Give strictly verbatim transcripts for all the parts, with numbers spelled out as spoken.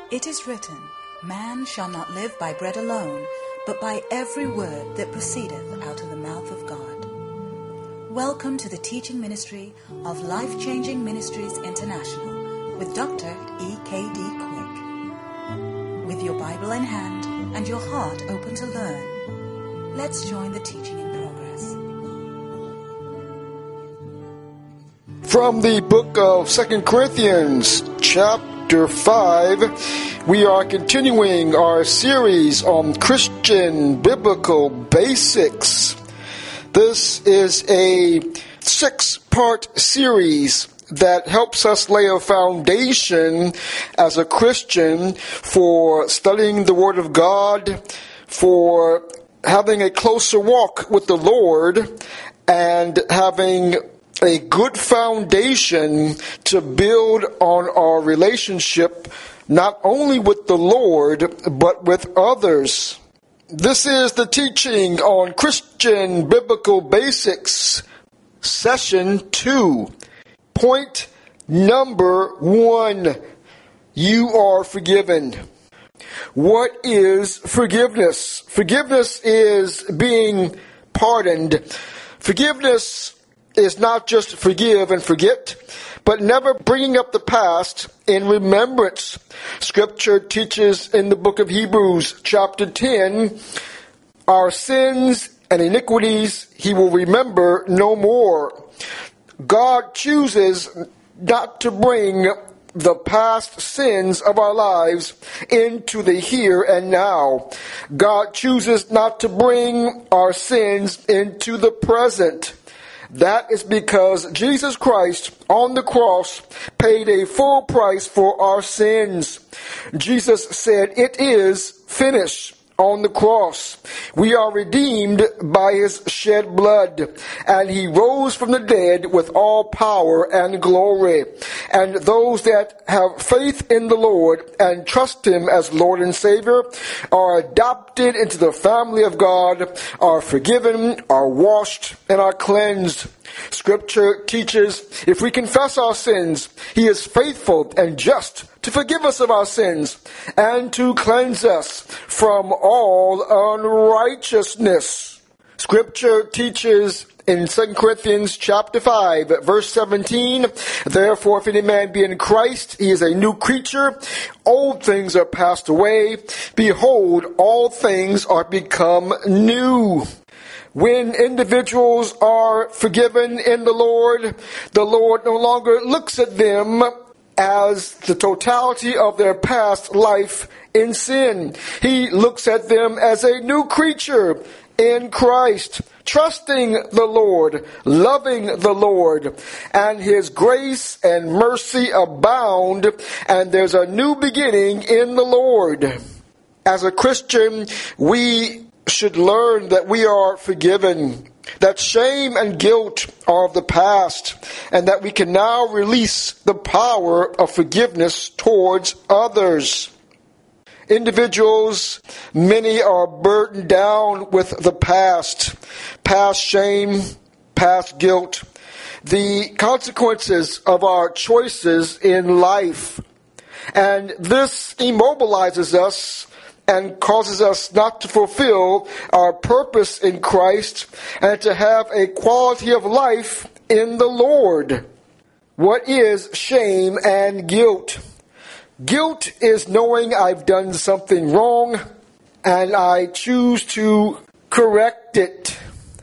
It is written, Man shall not live by bread alone, but by every word that proceedeth out of the mouth of God. Welcome to the teaching ministry of Life Changing Ministries International with Doctor E K D Quick. With your Bible in hand and your heart open to learn, let's join the teaching in progress. From the book of Second Corinthians, chapter five, we are continuing our series on Christian biblical basics. This is a six-part series that helps us lay a foundation as a Christian for studying the Word of God, for having a closer walk with the Lord, and having a good foundation to build on our relationship not only with the Lord, but with others. This is the teaching on Christian biblical basics, session two. Point number one, you are forgiven. What is forgiveness? Forgiveness is being pardoned. Forgiveness is not just forgive and forget, but never bringing up the past in remembrance. Scripture teaches in the book of Hebrews, chapter ten, our sins and iniquities he will remember no more. God chooses not to bring the past sins of our lives into the here and now. God chooses not to bring our sins into the present. That is because Jesus Christ on the cross paid a full price for our sins. Jesus said, "It is finished." On the cross, we are redeemed by his shed blood, and he rose from the dead with all power and glory. And those that have faith in the Lord and trust him as Lord and Savior are adopted into the family of God, are forgiven, are washed, and are cleansed. Scripture teaches if we confess our sins, he is faithful and just to forgive us of our sins and to cleanse us from all unrighteousness. Scripture teaches in Second Corinthians chapter five, verse seventeen, therefore if any man be in Christ, he is a new creature. Old things are passed away. Behold, all things are become new. When individuals are forgiven in the Lord, the Lord no longer looks at them as the totality of their past life in sin. He looks at them as a new creature in Christ, trusting the Lord, loving the Lord, and his grace and mercy abound, and there's a new beginning in the Lord. As a Christian, we should learn that we are forgiven, that shame and guilt are of the past, and that we can now release the power of forgiveness towards others. Individuals, many are burdened down with the past, past shame, past guilt, the consequences of our choices in life. And this immobilizes us and causes us not to fulfill our purpose in Christ and to have a quality of life in the Lord. What is shame and guilt? Guilt is knowing I've done something wrong and I choose to correct it.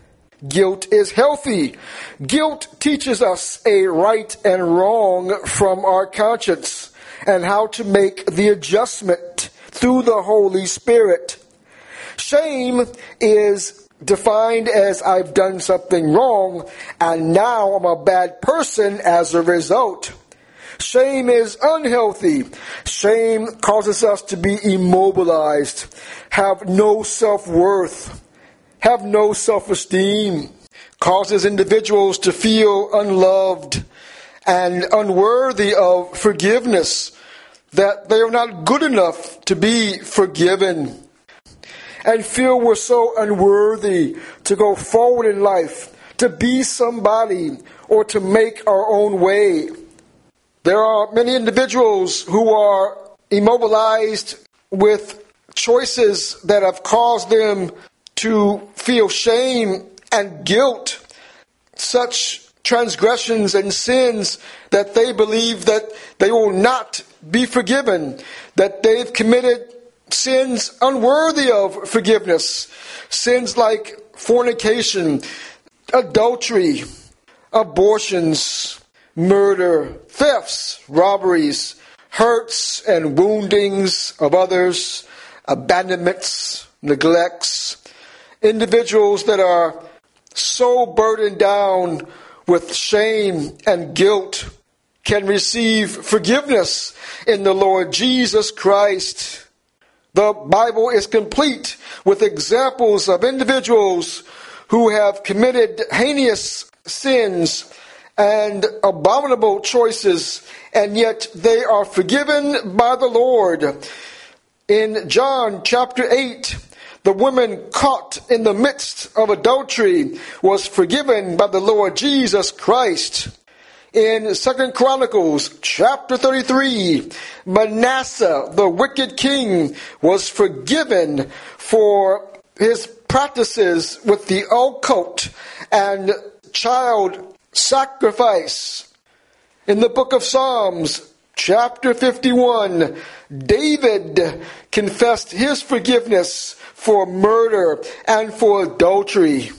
Guilt is healthy. Guilt teaches us a right and wrong from our conscience and how to make the adjustment through the Holy Spirit. Shame is defined as I've done something wrong and now I'm a bad person as a result. Shame is unhealthy. Shame causes us to be immobilized, have no self-worth, have no self-esteem, causes individuals to feel unloved and unworthy of forgiveness, that they are not good enough to be forgiven, and feel we're so unworthy to go forward in life, to be somebody, or to make our own way. There are many individuals who are immobilized with choices that have caused them to feel shame and guilt, such transgressions and sins that they believe that they will not be forgiven, that they've committed sins unworthy of forgiveness, sins like fornication, adultery, abortions, murder, thefts, robberies, hurts and woundings of others, abandonments, neglects, individuals that are so burdened down with shame and guilt can receive forgiveness in the Lord Jesus Christ. The Bible is complete with examples of individuals who have committed heinous sins and abominable choices, and yet they are forgiven by the Lord. In John chapter eight, the woman caught in the midst of adultery was forgiven by the Lord Jesus Christ. In Second Chronicles chapter thirty-three, Manasseh, the wicked king, was forgiven for his practices with the occult and child sacrifice. In the book of Psalms chapter fifty-one, David confessed his forgiveness for murder and for adultery.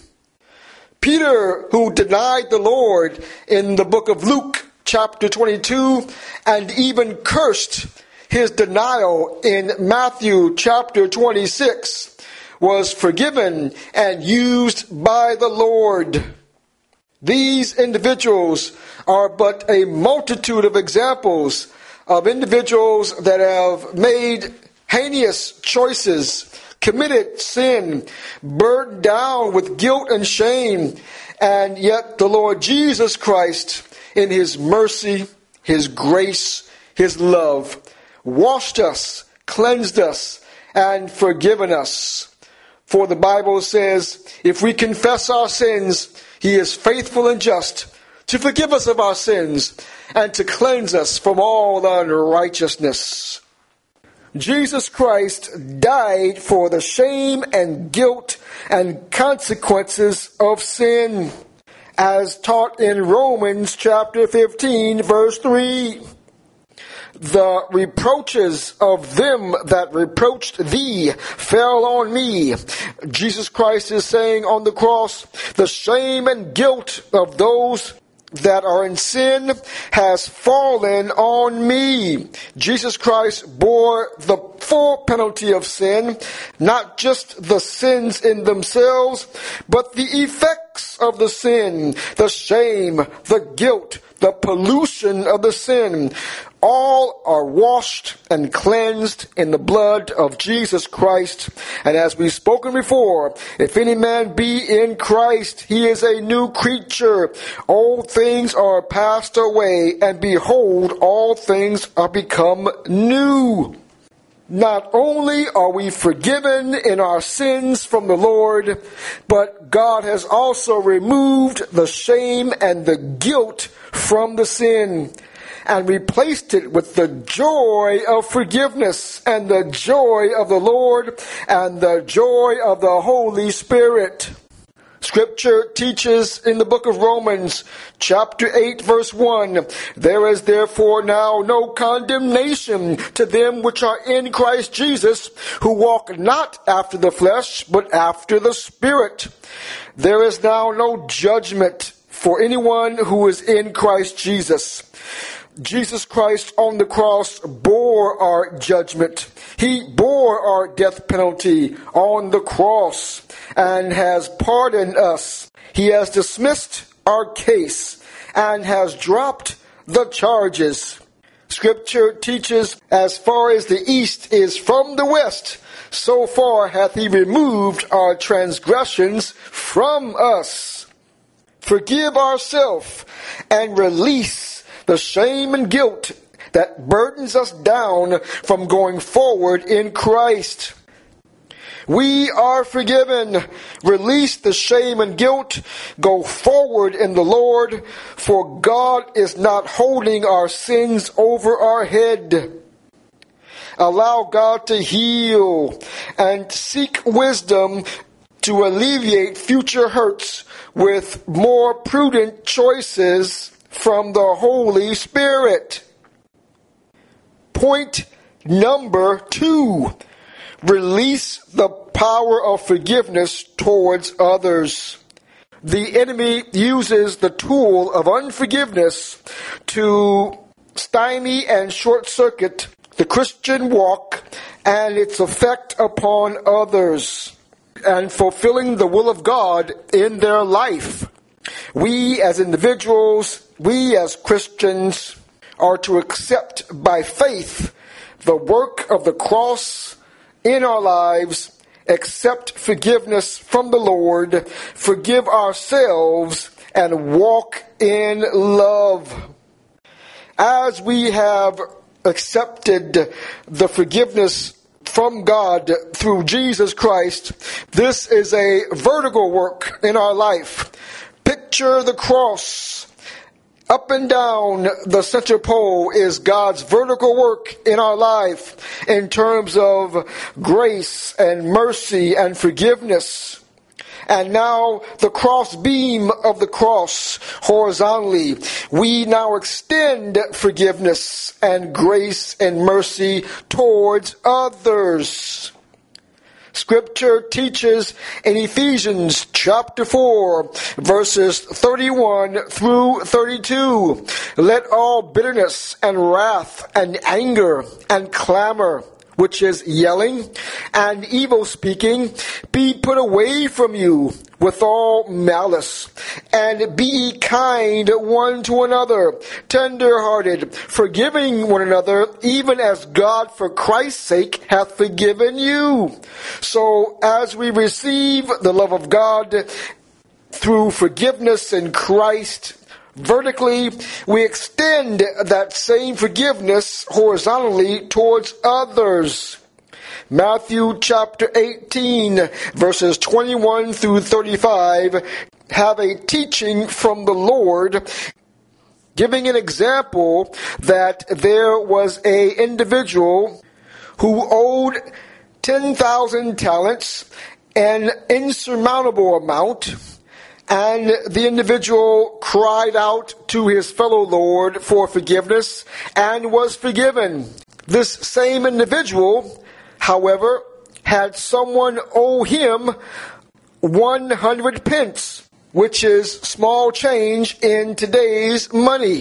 Peter, who denied the Lord in the book of Luke chapter twenty-two and even cursed his denial in Matthew chapter twenty-six, was forgiven and used by the Lord. These individuals are but a multitude of examples of individuals that have made heinous choices, committed sin, burdened down with guilt and shame, and yet the Lord Jesus Christ, in His mercy, His grace, His love, washed us, cleansed us, and forgiven us. For the Bible says, if we confess our sins, He is faithful and just to forgive us of our sins and to cleanse us from all unrighteousness. Jesus Christ died for the shame and guilt and consequences of sin, as taught in Romans chapter fifteen, verse three. The reproaches of them that reproached thee fell on me. Jesus Christ is saying on the cross, the shame and guilt of those that are in sin has fallen on me. Jesus Christ bore the full penalty of sin, not just the sins in themselves, but the effects of the sin, the shame, the guilt, the pollution of the sin. All are washed and cleansed in the blood of Jesus Christ. And as we've spoken before, if any man be in Christ, he is a new creature. Old things are passed away, and behold, all things are become new. Not only are we forgiven in our sins from the Lord, but God has also removed the shame and the guilt from the sin and replaced it with the joy of forgiveness and the joy of the Lord and the joy of the Holy Spirit. Scripture teaches in the book of Romans, chapter eight, verse one, there is therefore now no condemnation to them which are in Christ Jesus, who walk not after the flesh, but after the Spirit. There is now no judgment for anyone who is in Christ Jesus. Jesus Christ on the cross bore our judgment. He bore our death penalty on the cross and has pardoned us. He has dismissed our case and has dropped the charges. Scripture teaches, as far as the east is from the west, so far hath He removed our transgressions from us. Forgive ourselves and release the shame and guilt that burdens us down from going forward in Christ. We are forgiven. Release the shame and guilt. Go forward in the Lord, for God is not holding our sins over our head. Allow God to heal and seek wisdom to alleviate future hurts with more prudent choices from the Holy Spirit. Point number two. Release the power of forgiveness towards others. The enemy uses the tool of unforgiveness to stymie and short-circuit the Christian walk and its effect upon others and fulfilling the will of God in their life. We as individuals, we as Christians, are to accept by faith the work of the cross in our lives, accept forgiveness from the Lord, forgive ourselves, and walk in love. As we have accepted the forgiveness from God through Jesus Christ, this is a vertical work in our life. Picture the cross. Up and down the center pole is God's vertical work in our life in terms of grace and mercy and forgiveness. And now the cross beam of the cross horizontally, we now extend forgiveness and grace and mercy towards others. Scripture teaches in Ephesians chapter four, verses thirty-one through thirty-two, let all bitterness and wrath and anger and clamor, which is yelling, and evil speaking, be put away from you with all malice. And be ye kind one to another, tender-hearted, forgiving one another, even as God for Christ's sake hath forgiven you. So as we receive the love of God through forgiveness in Christ, vertically, we extend that same forgiveness horizontally towards others. Matthew chapter eighteen, verses twenty-one through thirty-five, have a teaching from the Lord, giving an example that there was a individual who owed ten thousand talents, an insurmountable amount. And the individual cried out to his fellow Lord for forgiveness and was forgiven. This same individual, however, had someone owe him one hundred pence, which is small change in today's money.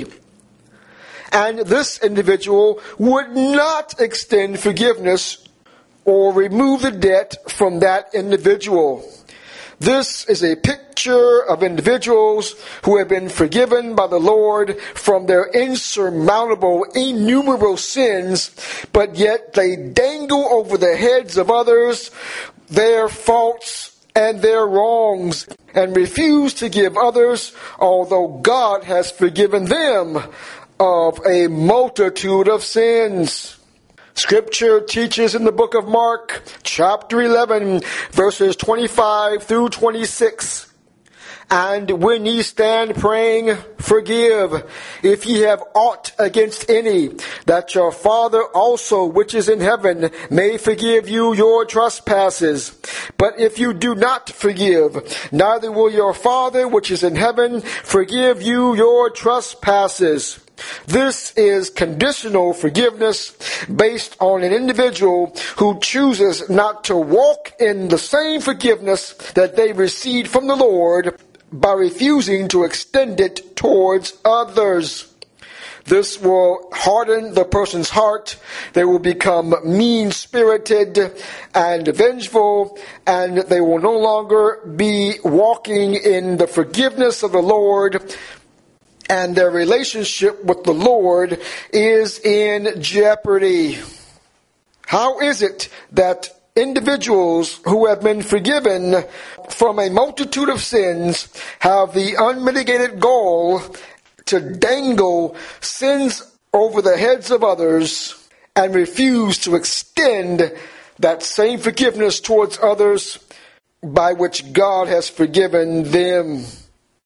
And this individual would not extend forgiveness or remove the debt from that individual. This is a picture of individuals who have been forgiven by the Lord from their insurmountable, innumerable sins, but yet they dangle over the heads of others their faults and their wrongs and refuse to give others, although God has forgiven them of a multitude of sins. Scripture teaches in the book of Mark, chapter eleven, verses twenty-five through twenty-six. And when ye stand praying, forgive, if ye have aught against any, that your Father also which is in heaven may forgive you your trespasses. But if you do not forgive, neither will your Father which is in heaven forgive you your trespasses. This is conditional forgiveness based on an individual who chooses not to walk in the same forgiveness that they received from the Lord by refusing to extend it towards others. This will harden the person's heart. They will become mean-spirited and vengeful, and they will no longer be walking in the forgiveness of the Lord, and their relationship with the Lord is in jeopardy. How is it that individuals who have been forgiven from a multitude of sins have the unmitigated gall to dangle sins over the heads of others and refuse to extend that same forgiveness towards others by which God has forgiven them?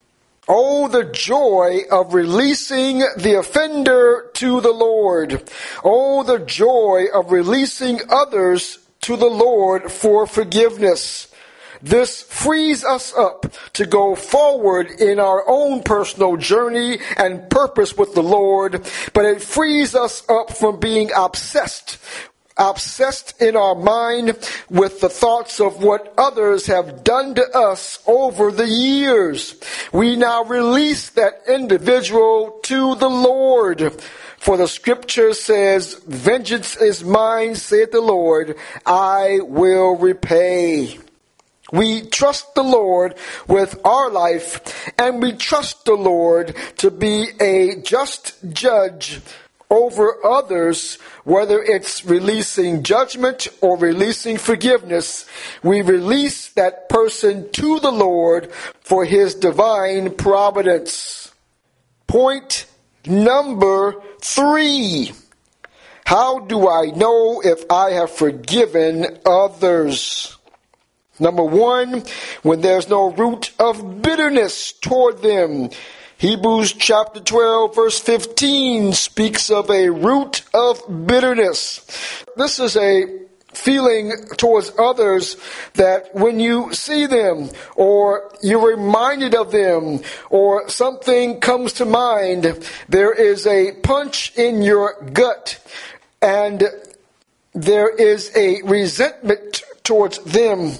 Oh, the joy of releasing the offender to the Lord. Oh, the joy of releasing others to the Lord for forgiveness. This frees us up to go forward in our own personal journey and purpose with the Lord, but it frees us up from being obsessed obsessed in our mind with the thoughts of what others have done to us over the years. We now release that individual to the Lord. For the scripture says, vengeance is mine, saith the Lord, I will repay. We trust the Lord with our life, and we trust the Lord to be a just judge over others, whether it's releasing judgment or releasing forgiveness. We release that person to the Lord for his divine providence. Point number three. How do I know if I have forgiven others? Number one, when there's no root of bitterness toward them. Hebrews chapter twelve verse fifteen speaks of a root of bitterness. This is a feeling towards others that when you see them or you're reminded of them or something comes to mind, there is a punch in your gut and there is a resentment towards them.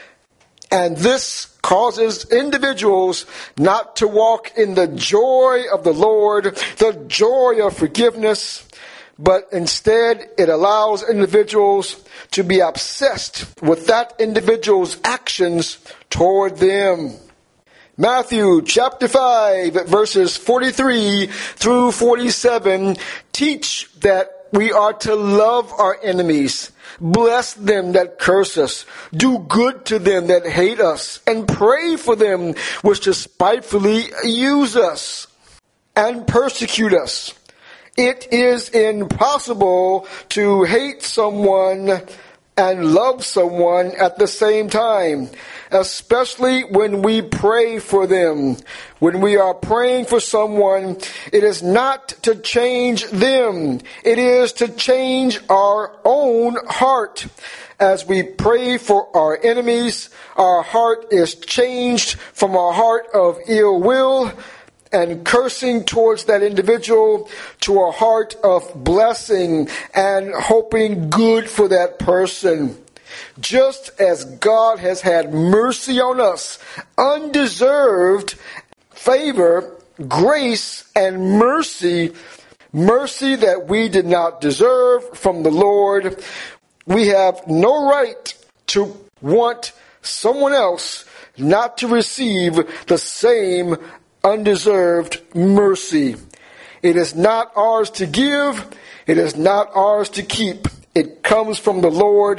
And this causes individuals not to walk in the joy of the Lord, the joy of forgiveness, but instead it allows individuals to be obsessed with that individual's actions toward them. Matthew chapter five verses forty-three through forty-seven teach that we are to love our enemies, bless them that curse us, do good to them that hate us, and pray for them which despitefully use us and persecute us. It is impossible to hate someone and love someone at the same time, especially when we pray for them. When we are praying for someone, it is not to change them. It is to change our own heart. As we pray for our enemies, our heart is changed from a heart of ill will and cursing towards that individual to a heart of blessing and hoping good for that person. Just as God has had mercy on us, undeserved favor, grace, and mercy, mercy that we did not deserve from the Lord, we have no right to want someone else not to receive the same undeserved mercy. It is not ours to give. It is not ours to keep. It comes from the Lord.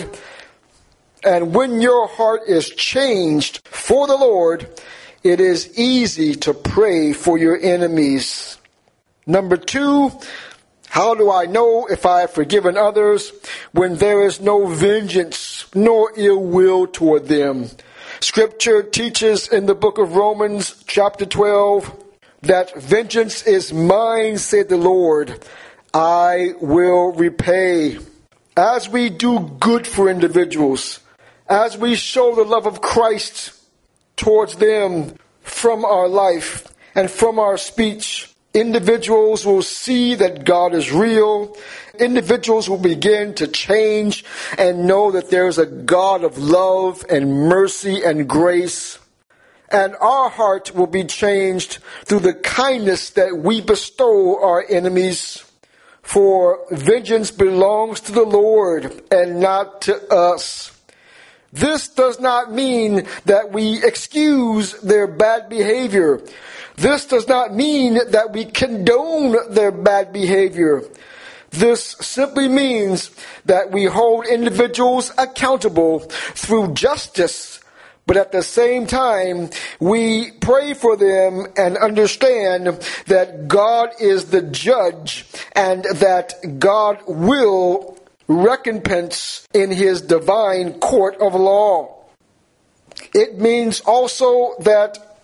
And when your heart is changed for the Lord, it is easy to pray for your enemies. Number two, how do I know if I have forgiven others? When there is no vengeance nor ill will toward them. Scripture teaches in the book of Romans chapter twelve that vengeance is mine, said the Lord. I will repay. As we do good for individuals, as we show the love of Christ towards them from our life and from our speech, individuals will see that God is real. Individuals will begin to change and know that there is a God of love and mercy and grace. And our heart will be changed through the kindness that we bestow our enemies. For vengeance belongs to the Lord and not to us. This does not mean that we excuse their bad behavior. This does not mean that we condone their bad behavior. This simply means that we hold individuals accountable through justice, but at the same time, we pray for them and understand that God is the judge and that God will recompense in his divine court of law. It means also that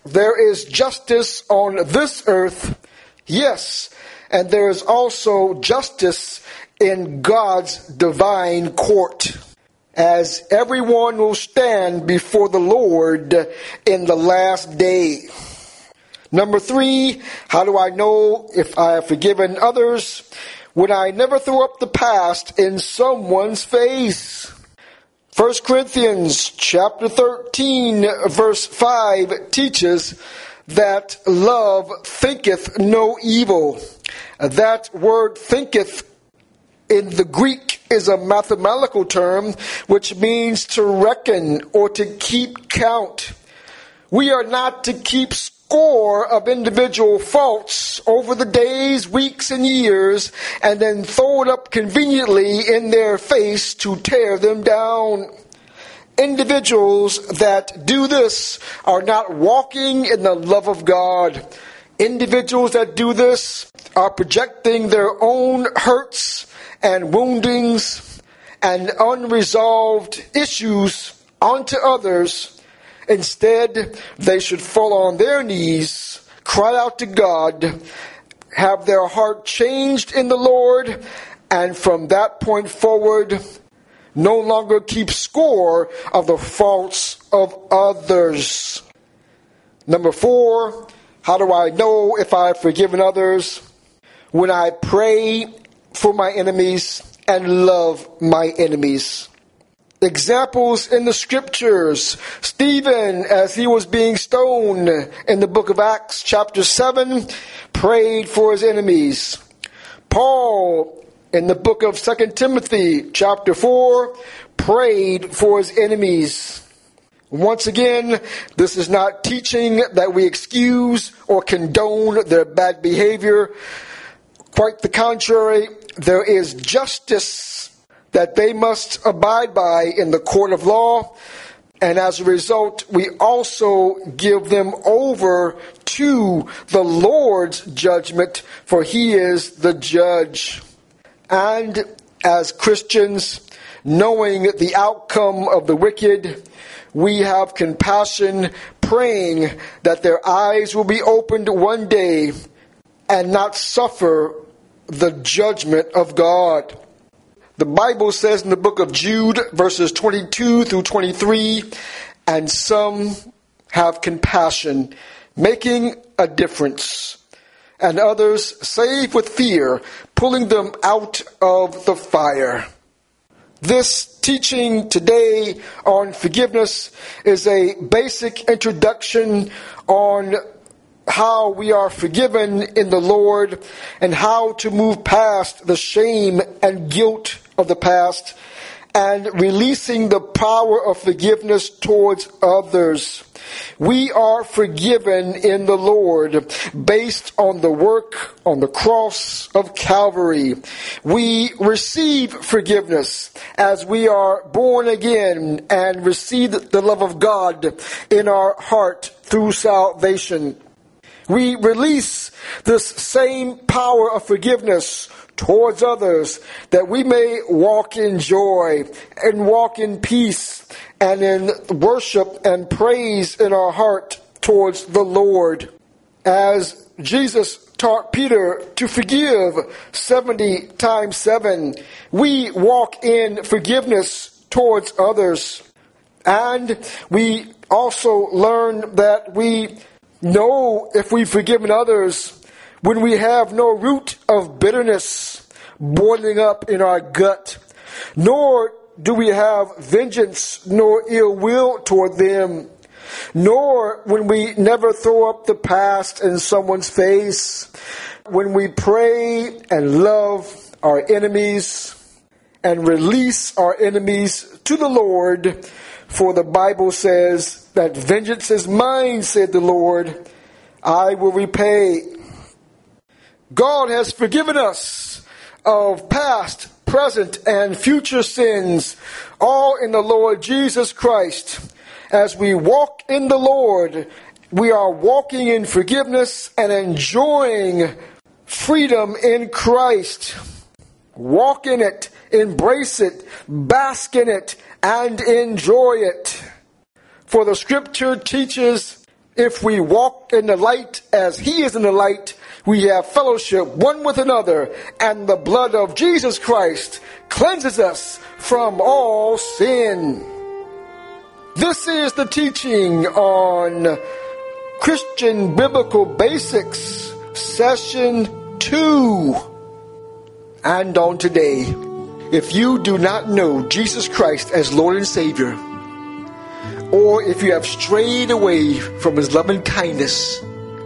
there is justice on this earth, yes, and there is also justice in God's divine court, as everyone will stand before the Lord in the last day. Number three, how do I know if I have forgiven others? When I never throw up the past in someone's face. First Corinthians chapter thirteen verse five teaches that love thinketh no evil. That word thinketh in the Greek is a mathematical term which means to reckon or to keep count. We are not to keep score of individual faults over the days, weeks, and years, and then throw it up conveniently in their face to tear them down. Individuals that do this are not walking in the love of God. Individuals that do this are projecting their own hurts and woundings and unresolved issues onto others. Instead, they should fall on their knees, cry out to God, have their heart changed in the Lord, and from that point forward, no longer keep score of the faults of others. Number four, how do I know if I've forgiven others? When I pray for my enemies and love my enemies. Examples in the scriptures. Stephen, as he was being stoned in the book of Acts chapter seven, prayed for his enemies. Paul, in the book of Second Timothy chapter four, prayed for his enemies. Once again, this is not teaching that we excuse or condone their bad behavior. Quite the contrary, there is justice that they must abide by in the court of law, and as a result, we also give them over to the Lord's judgment, for He is the judge. And as Christians, knowing the outcome of the wicked, we have compassion, praying that their eyes will be opened one day and not suffer the judgment of God. The Bible says in the book of Jude, verses twenty-two through twenty-three, and some have compassion, making a difference, and others save with fear, pulling them out of the fire. This teaching today on forgiveness is a basic introduction on how we are forgiven in the Lord and how to move past the shame and guilt of the past and releasing the power of forgiveness towards others. We are forgiven in the Lord based on the work on the cross of Calvary. We receive forgiveness as we are born again and receive the love of God in our heart through salvation. We release this same power of forgiveness towards others that we may walk in joy and walk in peace and in worship and praise in our heart towards the Lord. As Jesus taught Peter to forgive seventy times seven, we walk in forgiveness towards others. And we also learn that we know if we've forgiven others when we have no root of bitterness boiling up in our gut, nor do we have vengeance nor ill will toward them, nor when we never throw up the past in someone's face, when we pray and love our enemies and release our enemies to the Lord. For the Bible says that vengeance is mine, said the Lord, I will repay. God has forgiven us of past, present, and future sins, all in the Lord Jesus Christ. As we walk in the Lord, we are walking in forgiveness and enjoying freedom in Christ. Walk in it, embrace it, bask in it, and enjoy it. For the scripture teaches If we walk in the light as he is in the light, we have fellowship one with another, and the blood of Jesus Christ cleanses us from all sin. This is the teaching on Christian Biblical Basics, Session two. And on today, if you do not know Jesus Christ as Lord and Savior, or if you have strayed away from his loving kindness,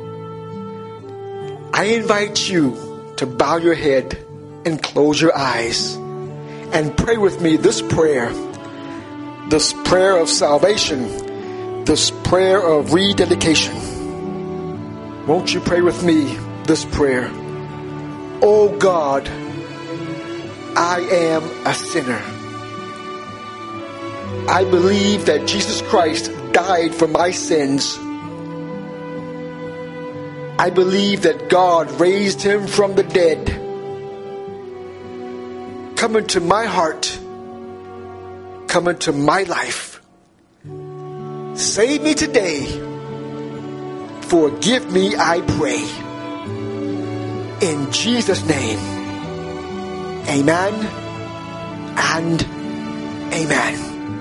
I invite you to bow your head and close your eyes and pray with me this prayer, this prayer of salvation, this prayer of rededication. Won't you pray with me this prayer? Oh God, I am a sinner. I believe that Jesus Christ died for my sins. I believe that God raised him from the dead. Come into my heart. Come into my life. Save me today. Forgive me, I pray. In Jesus' name. Amen and amen.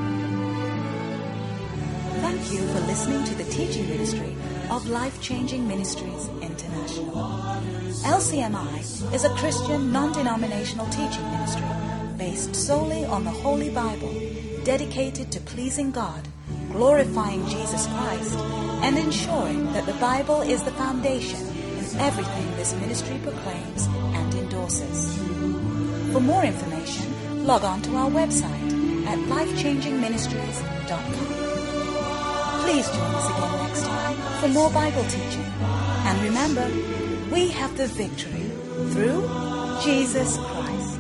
Thank you for listening to the teaching ministry of Life Changing Ministries International. L C M I is a Christian non-denominational teaching ministry based solely on the Holy Bible, dedicated to pleasing God, glorifying Jesus Christ, and ensuring that the Bible is the foundation in everything this ministry proclaims and endorses. For more information, log on to our website at life changing ministries dot com. Please join us again next time for more Bible teaching. And remember, we have the victory through Jesus Christ.